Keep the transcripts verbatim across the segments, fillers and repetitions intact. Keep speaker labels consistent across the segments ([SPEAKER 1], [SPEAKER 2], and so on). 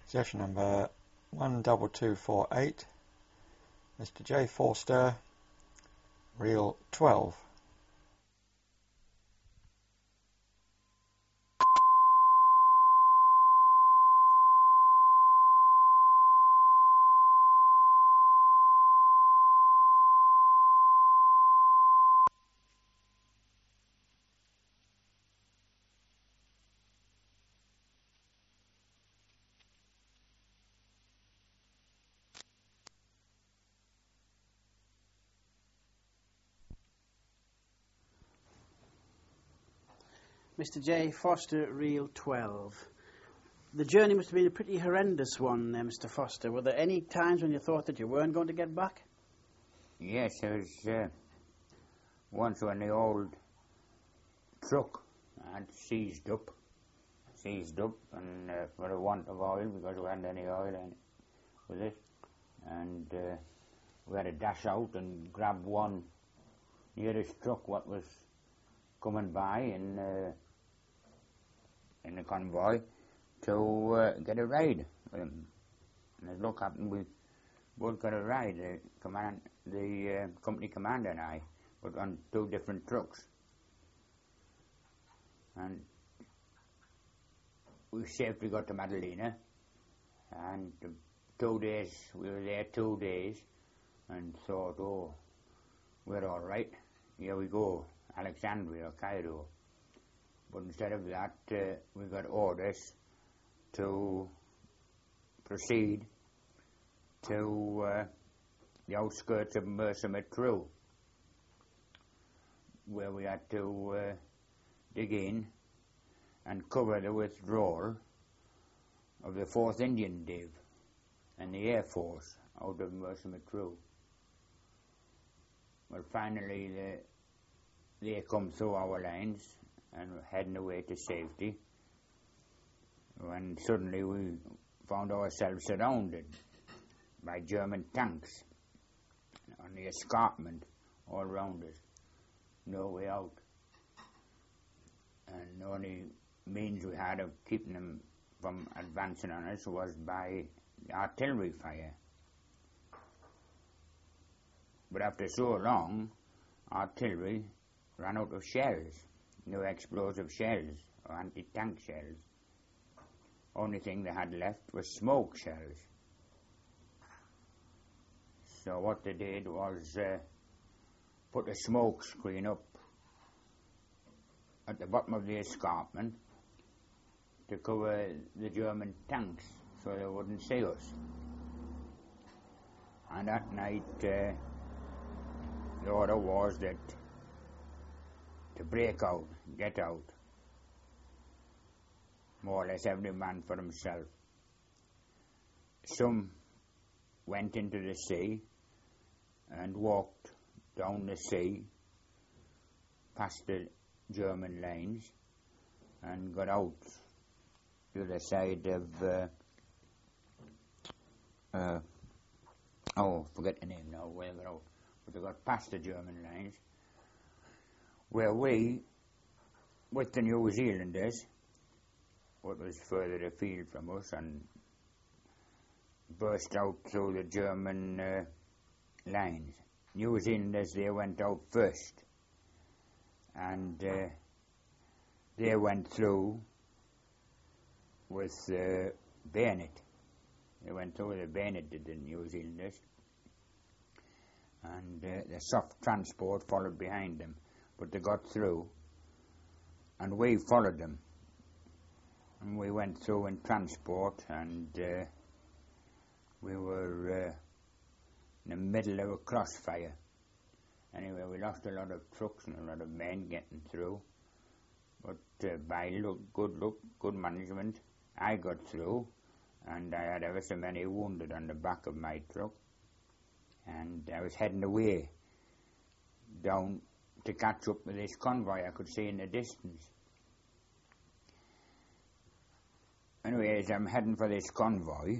[SPEAKER 1] Session number one double two four eight, Mister J. Forster, reel twelve.
[SPEAKER 2] Mister J. Foster, reel twelve. The journey must have been a pretty horrendous one, uh, Mister Foster. Were there any times when you thought that you weren't going to get back?
[SPEAKER 3] Yes, there was uh, once when the old truck had seized up, seized up, and uh, for the want of oil, because we hadn't any oil in it, with it, and uh, we had to dash out and grab one nearest truck what was coming by in uh, in the convoy to uh, get a ride. Um, and as luck happened, we both got a ride. The command, the uh, company commander and I, but on two different trucks. And we safely got to Madalena, and uh, two days, we were there two days, and thought, oh, we're all right, here we go, Alexandria or Cairo. But instead of that, uh, we got orders to proceed to uh, the outskirts of Mersa Matruh, where we had to uh, dig in and cover the withdrawal of the fourth Indian Div and the Air Force out of Mersa Matruh. Well, finally, the, they come through our lines and were heading away to safety, when suddenly we found ourselves surrounded by German tanks on the escarpment all around us, no way out. And the only means we had of keeping them from advancing on us was by artillery fire. But after so long, artillery ran out of shells, no explosive shells or anti-tank shells. Only thing they had left was smoke shells. So what they did was uh, put a smoke screen up at the bottom of the escarpment to cover the German tanks so they wouldn't see us. And that night uh, the order was that to break out, get out. More or less every man for himself. Some went into the sea and walked down the sea past the German lines and got out to the side of uh, uh, oh, forget the name now, where they got out. But they got past the German lines, where we, with the New Zealanders, what was further afield from us, and burst out through the German uh, lines. New Zealanders, they went out first, and uh, they went through with uh, bayonet. They went through with a bayonet, did the New Zealanders, and uh, the soft transport followed behind them. But they got through, and we followed them. And we went through in transport, and uh, we were uh, in the middle of a crossfire. Anyway, we lost a lot of trucks and a lot of men getting through. But uh, by look, good luck, good management, I got through, and I had ever so many wounded on the back of my truck. And I was heading away down to catch up with this convoy I could see in the distance. Anyway, as I'm heading for this convoy,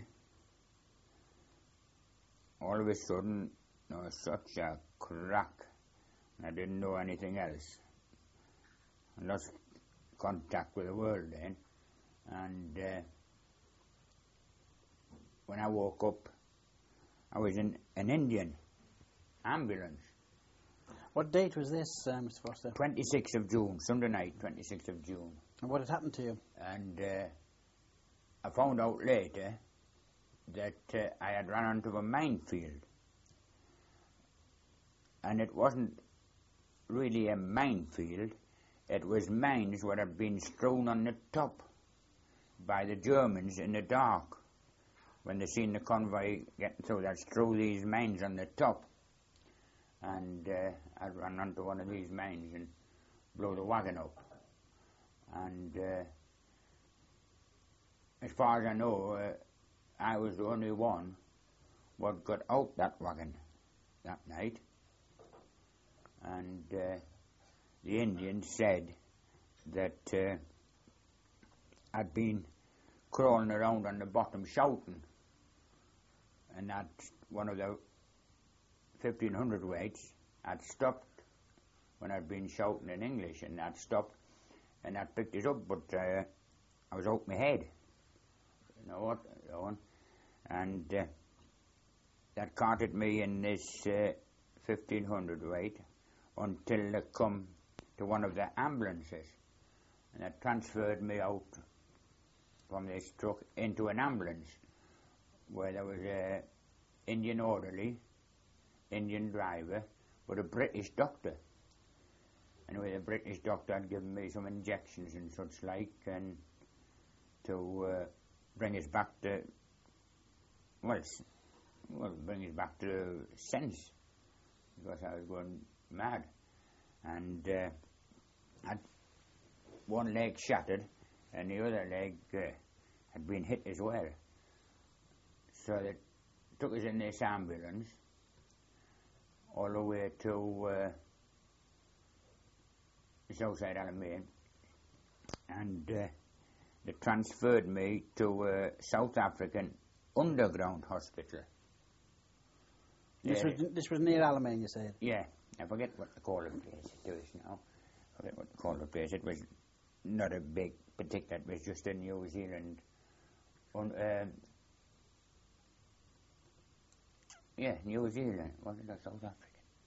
[SPEAKER 3] all of a sudden there was such a crack, and I didn't know anything else. I lost contact with the world then, and uh, when I woke up, I was in an Indian ambulance.
[SPEAKER 2] What date was this, uh, Mister Foster?
[SPEAKER 3] twenty-sixth of June, Sunday night, twenty-sixth of June.
[SPEAKER 2] And what had happened to you?
[SPEAKER 3] And uh, I found out later that uh, I had run onto a minefield. And it wasn't really a minefield, it was mines that had been strewn on the top by the Germans in the dark. When they seen the convoy getting through, they'd strew these mines on the top. And uh, I'd run onto one of these mines and blow the wagon up. And uh, as far as I know, uh, I was the only one what got out that wagon that night. And uh, the Indians said that uh, I'd been crawling around on the bottom shouting, and that one of the fifteen hundred weights had stopped when I'd been shouting in English, and that stopped, and that picked us up, but uh, I was out my head, you know what, Owen, and uh, that carted me in this uh, fifteen hundred weight until they come to one of the ambulances, and that transferred me out from this truck into an ambulance where there was a Indian orderly, Indian driver, with a British doctor. Anyway, the British doctor had given me some injections and such like, and to uh, bring us back to, well, s- well, bring us back to sense, because I was going mad. And uh, had one leg shattered, and the other leg uh, had been hit as well. So they took us in this ambulance all the way to uh, Southside Alamein, and uh, they transferred me to a South African underground hospital.
[SPEAKER 2] This
[SPEAKER 3] Uh,
[SPEAKER 2] was this was near Alamein, you said?
[SPEAKER 3] yeah, I forget what they call the place it is now. I forget what they call the place. It was not a big particular, it was just in New Zealand. Un, um, yeah, New Zealand, wasn't it South Africa?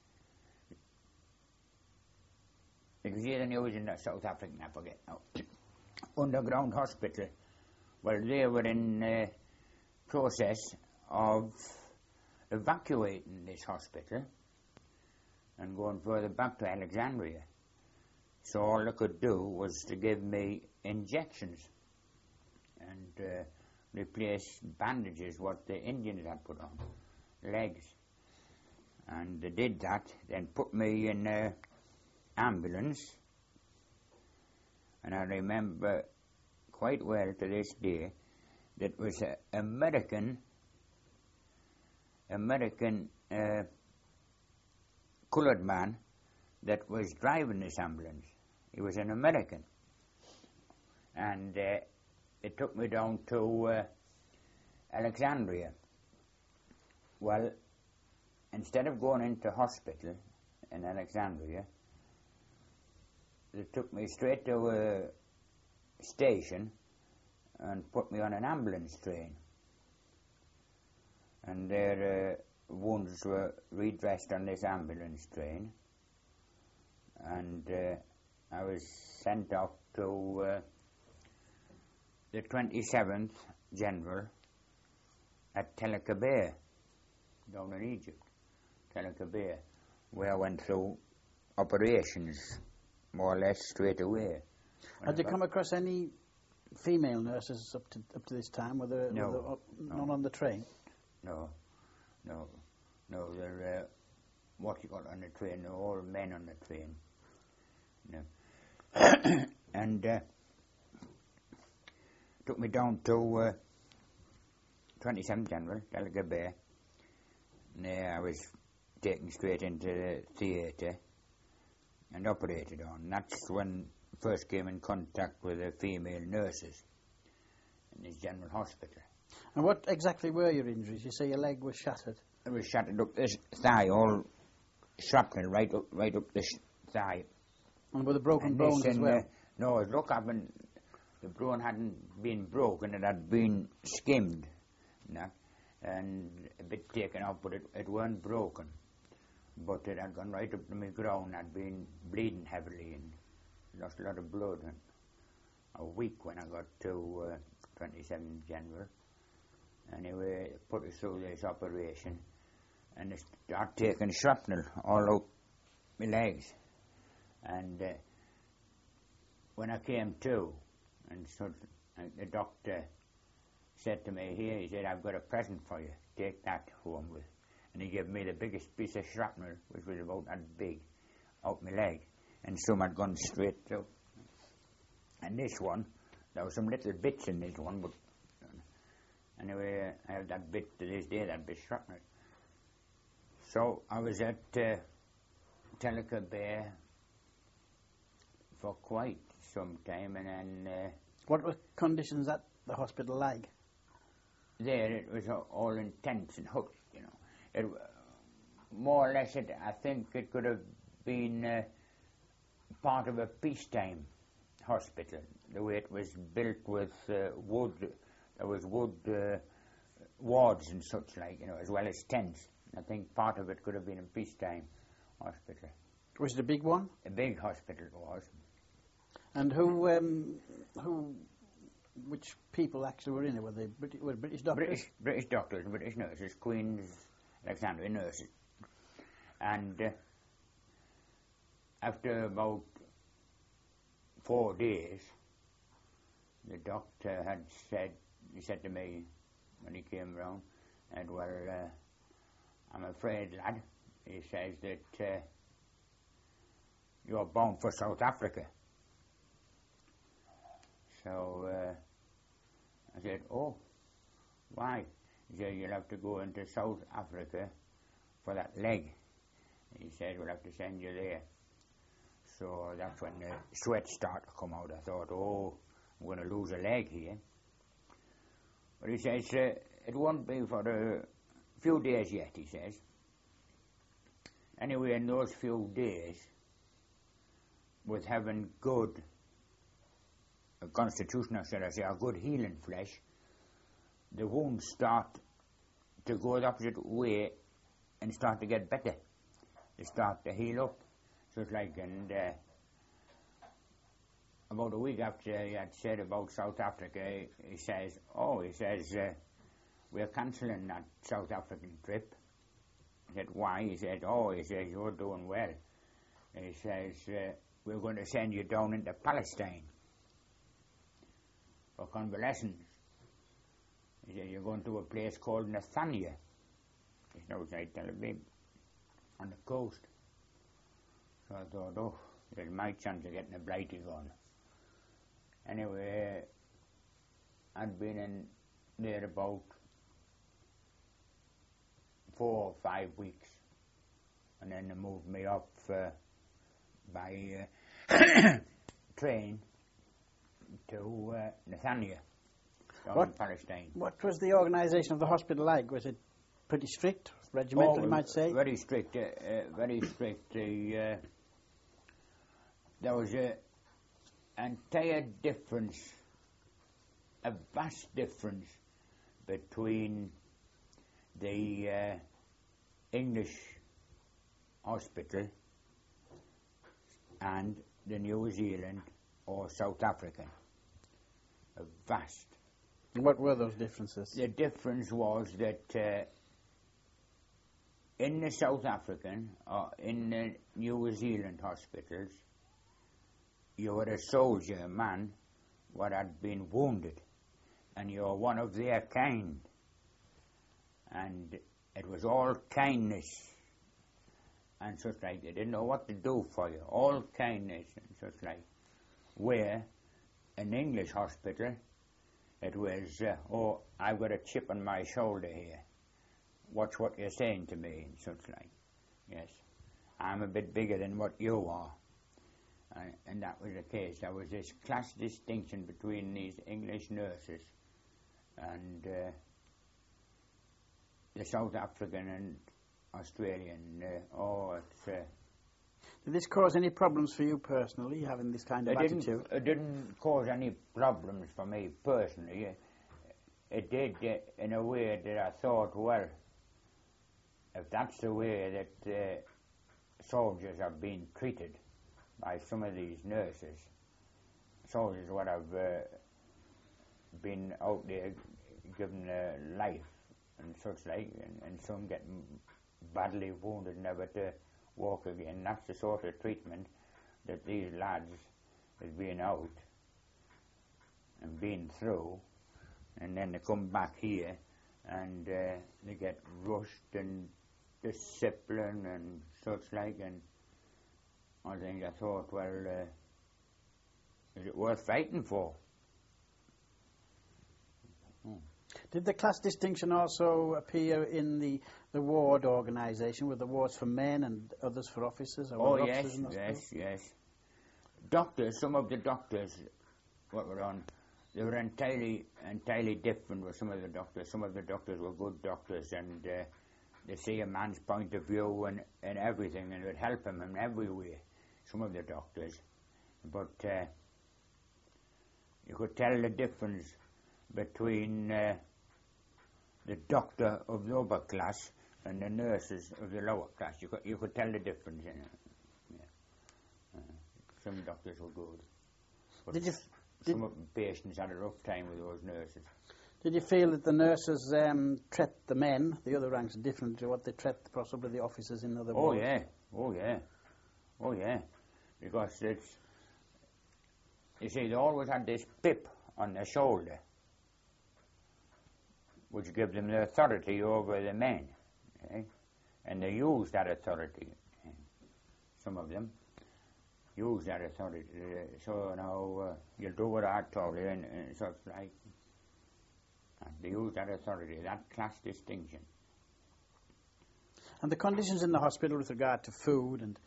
[SPEAKER 3] It was either New Zealand or South African, I forget now. Underground hospital. Well, they were in uh, process of evacuating this hospital and going further back to Alexandria. So all they could do was to give me injections and uh, replace bandages what the Indians had put on, legs. And they did that, then put me in an ambulance. And I remember quite well to this day that was an American, American uh, coloured man that was driving this ambulance. He was an American. And uh, it took me down to uh, Alexandria. Well, instead of going into hospital in Alexandria, they took me straight to a station and put me on an ambulance train. And their uh, wounds were redressed on this ambulance train. And uh, I was sent off to uh, the twenty-seventh General at Tel Kabir, down in Egypt, Tel Kabir, where I went through operations more or less straight away.
[SPEAKER 2] Had you come across any female nurses up to up to this time? Were there,
[SPEAKER 3] No,
[SPEAKER 2] were there, uh,
[SPEAKER 3] no.
[SPEAKER 2] none on the train?
[SPEAKER 3] No, no, no, they're uh, what you got on the train, they're all men on the train. No. And uh, took me down to uh, twenty-seventh General, Delegate Bay. And there I was taken straight into the theatre and operated on. That's when I first came in contact with the female nurses in this general hospital.
[SPEAKER 2] And what exactly were your injuries? You say your leg was shattered.
[SPEAKER 3] It was shattered up this thigh, all shrapnel right up, right up this thigh.
[SPEAKER 2] And were the broken
[SPEAKER 3] And
[SPEAKER 2] bones
[SPEAKER 3] this
[SPEAKER 2] as
[SPEAKER 3] and,
[SPEAKER 2] well?
[SPEAKER 3] Uh, no, look, I've been, the bone hadn't been broken, it had been skimmed. You know? and a bit taken out, but it, it weren't broken. But it had gone right up to my ground. I'd been bleeding heavily and lost a lot of blood. And a week when I got to uh, twenty-seventh General. Anyway, put us through this operation, and they start taking shrapnel all out my legs. And uh, when I came to, and so uh, the doctor said to me, here, he said, I've got a present for you, take that home with. And he gave me the biggest piece of shrapnel, which was about that big, out my leg, and some had gone straight through. And this one, there were some little bits in this one, but anyway, I have that bit to this day, that bit shrapnel. So I was at uh, Tellico Bay for quite some time, and then... Uh,
[SPEAKER 2] what were conditions at the hospital like?
[SPEAKER 3] There, it was all in tents and huts, you know. It, more or less, it, I think it could have been uh, part of a peacetime hospital, the way it was built with uh, wood. There was wood uh, wards and such like, you know, as well as tents. I think part of it could have been a peacetime hospital.
[SPEAKER 2] Was it a big one?
[SPEAKER 3] A big hospital it was.
[SPEAKER 2] And who, um, who, which people actually were in it? Were they British, were British doctors?
[SPEAKER 3] British, British doctors, British nurses, Queen's Alexandria nurses. And uh, after about four days, the doctor had said, he said to me when he came round, and well, uh, I'm afraid, lad, he says that uh, you're bound for South Africa. So uh, I said, oh, why? He said, you'll have to go into South Africa for that leg. He said, we'll have to send you there. So that's when the sweat started to come out. I thought, oh, I'm going to lose a leg here. But he says, uh, it won't be for a few days yet, he says. Anyway, in those few days, with having good a constitution, or should I say, a good healing flesh, the wounds start to go the opposite way and start to get better. They start to heal up. So it's like, and uh, about a week after he had said about South Africa, he says, oh, he says, uh, we're cancelling that South African trip. I said, why? He said, oh, he says, you're doing well. He says, uh, we're going to send you down into Palestine for convalescence. He said, you're going to a place called Nathania. It's outside Tel Aviv, on the coast. So I thought, oh, there's my chance of getting a blighty gone. Anyway, I'd been in there about four or five weeks, and then they moved me up uh, by uh, train to uh, Nathania, down
[SPEAKER 2] what,
[SPEAKER 3] in Palestine.
[SPEAKER 2] What was the organisation of the hospital like? Was it pretty strict, regimental,
[SPEAKER 3] oh,
[SPEAKER 2] you might say?
[SPEAKER 3] Very strict, uh, uh, very strict. The, uh, there was an entire difference, a vast difference between the uh, English hospital and the New Zealand or South African. A vast.
[SPEAKER 2] What were those differences?
[SPEAKER 3] The difference was that uh, in the South African or in the New Zealand hospitals, you were a soldier, a man, what had been wounded, and you were one of their kind. And it was all kindness and such like. They didn't know what to do for you. All kindness and such like. Where an English hospital, it was, uh, oh, I've got a chip on my shoulder here. Watch what you're saying to me and such like. Yes, I'm a bit bigger than what you are. Uh, and that was the case. There was this class distinction between these English nurses and uh, the South African and Australian. Uh, oh, it's... Uh,
[SPEAKER 2] Did this cause any problems for you personally, having this kind of
[SPEAKER 3] it
[SPEAKER 2] attitude?
[SPEAKER 3] Didn't, it didn't cause any problems for me personally. it did uh, in a way that I thought, well, if that's the way that uh, soldiers are being treated by some of these nurses, soldiers what have uh, been out there given uh, life and such like, and, and some getting badly wounded, never to walk again. That's the sort of treatment that these lads is being out and being through, and then they come back here and uh, they get rushed and discipline and such like, and I think I thought, well, uh, is it worth fighting for? Hmm.
[SPEAKER 2] Did the class distinction also appear in the, the ward organisation, with the wards for men and others for officers? Or
[SPEAKER 3] Oh,
[SPEAKER 2] were
[SPEAKER 3] yes,
[SPEAKER 2] officers in the
[SPEAKER 3] yes,
[SPEAKER 2] hospital?
[SPEAKER 3] yes. Doctors, some of the doctors what were on, they were entirely, entirely different with some of the doctors. Some of the doctors were good doctors, and uh, they see a man's point of view and, and everything, and it would help him in every way, some of the doctors. But uh, you could tell the difference between uh, the doctor of the upper class and the nurses of the lower class. You could, you could tell the difference. You know. Yeah. Uh, some doctors were good. But
[SPEAKER 2] Did you,
[SPEAKER 3] s-
[SPEAKER 2] did,
[SPEAKER 3] some of the patients had a rough time with those nurses.
[SPEAKER 2] did you feel that the nurses um, treat the men, the other ranks, different to what they treat possibly the officers in other
[SPEAKER 3] Oh
[SPEAKER 2] wards?
[SPEAKER 3] yeah, oh yeah, oh yeah. Because it's, you see, they always had this pip on their shoulder, which gives them the authority over the men, eh? And they use that authority. eh? Some of them use that authority. Uh, so now uh, you'll do what I told you, and, and such like. And they use that authority, that class distinction.
[SPEAKER 2] And the conditions in the hospital with regard to food and,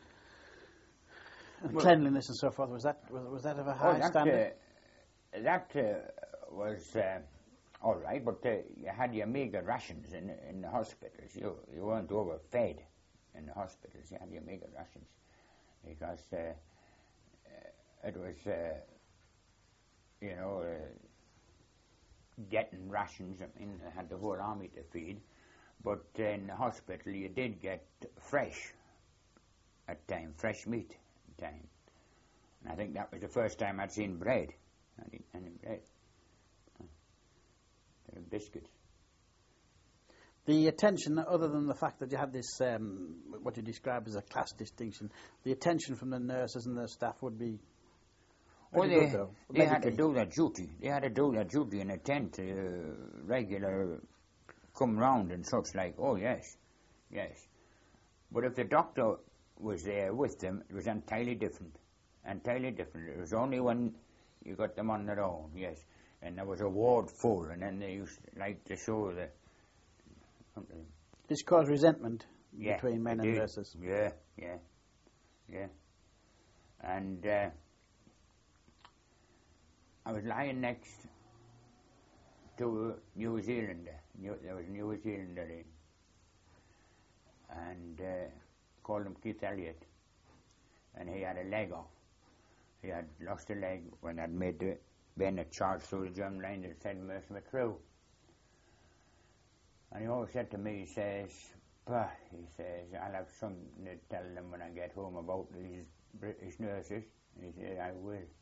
[SPEAKER 2] and
[SPEAKER 3] Well-
[SPEAKER 2] cleanliness and so forth, was that was, was that of a high
[SPEAKER 3] Oh, that,
[SPEAKER 2] standard?
[SPEAKER 3] uh, that uh, was uh, all right, but uh, you had your meagre rations in in the hospitals. You you weren't overfed in the hospitals. You had your meagre rations because uh, uh, it was, uh, you know, uh, getting rations. I mean, they had the whole army to feed, but uh, in the hospital you did get fresh at time, fresh meat at time. And I think that was the first time I'd seen bread. I didn't any bread. Uh, biscuits.
[SPEAKER 2] The attention, other than the fact that you had this, um, what you described as a class distinction, the attention from the nurses and the staff would be
[SPEAKER 3] Well,
[SPEAKER 2] pretty
[SPEAKER 3] they,
[SPEAKER 2] good, though,
[SPEAKER 3] they had to
[SPEAKER 2] medically.
[SPEAKER 3] do their duty. They had to do their duty and attend to uh, regular come round and such like. Oh, yes, yes. But if the doctor was there with them, it was entirely different. Entirely different. It was only when you got them on their own, yes. And there was a ward full, and then they used to like to show the...
[SPEAKER 2] This caused resentment
[SPEAKER 3] Yeah,
[SPEAKER 2] between men
[SPEAKER 3] it
[SPEAKER 2] and
[SPEAKER 3] did.
[SPEAKER 2] nurses.
[SPEAKER 3] Yeah, yeah, yeah. And uh, I was lying next to a New Zealander. New, there was a New Zealander in. And uh, called him Keith Elliott. And he had a leg off. He had lost a leg when I'd made the bayonet charge through the German line that said Mercer through. And he always said to me, he says, "Bah," he says, "I'll have something to tell them when I get home about these British nurses." And he said, "I will."